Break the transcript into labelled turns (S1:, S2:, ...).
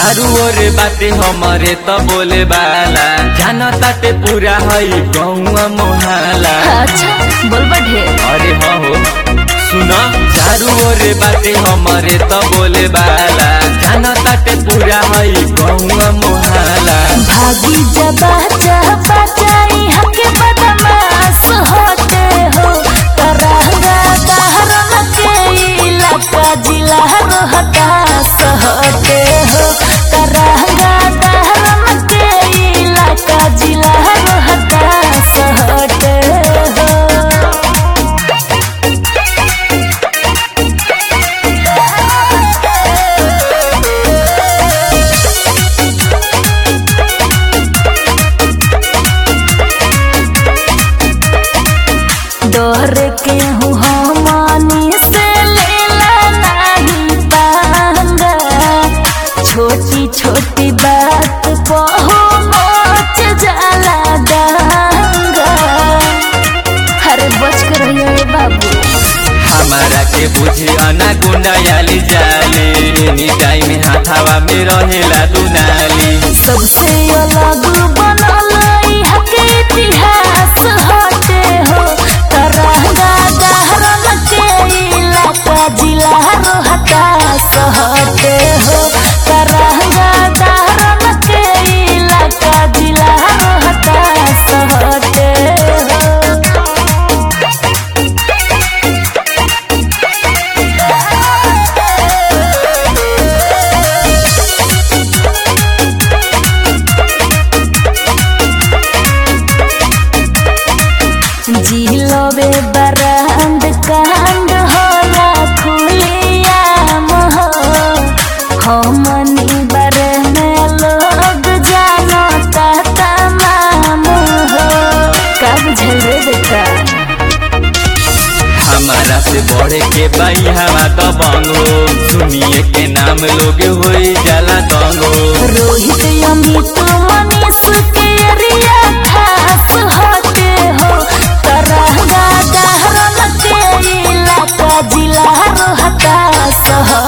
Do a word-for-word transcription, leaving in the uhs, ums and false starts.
S1: चारू ओर बाटे हमारे त बोले बाला जाना ताटे पूरा है गौआ मोहाला।
S2: अच्छा बोलबा ढेर।
S1: अरे हाँ हो सुना चारू ओर बाटे हमारे त बोले बाला जाना ताटे पूरा है गौआ मोहाला।
S2: भागी जबा चापा जाई हके बदमाश होते हो तरंगा दहरम के इलाका जिला रोहतास होते हो तरंगा दहरम के इलाका जिला रोहतास होते हो। डर के हूँ हमानी से लेला नहीं पांगा छोटी छोटी बात बहु मोच जाला डांगा। अरे बच कर रहिए रे बाबू।
S1: हमारा के बुझे अना गुंडायाली जाली एनी टाइम हाथावा में रहेला दुनाली।
S2: सबसे अलग बनल इहा के इतिहास हटे हो तरंगा दहरम के इलाका जिला रोहतास हटे हो तरंगा दहरम के इलाका जिला रोहतास हटे हो। जिलोबे बरांड कांड होला खुलियाम हो हमनी बारे में लोग जानता तमाम हो। का बुझल रे बेटा।
S1: हमारा से बढ़े के बाई हवा तो बंगो सुनिए के नाम लोग हो जाला दंगो।
S2: रोहित अमित मनीष के एरिया खास होते हो तरंगा दहरम के इलाका जिला रोहतास हो।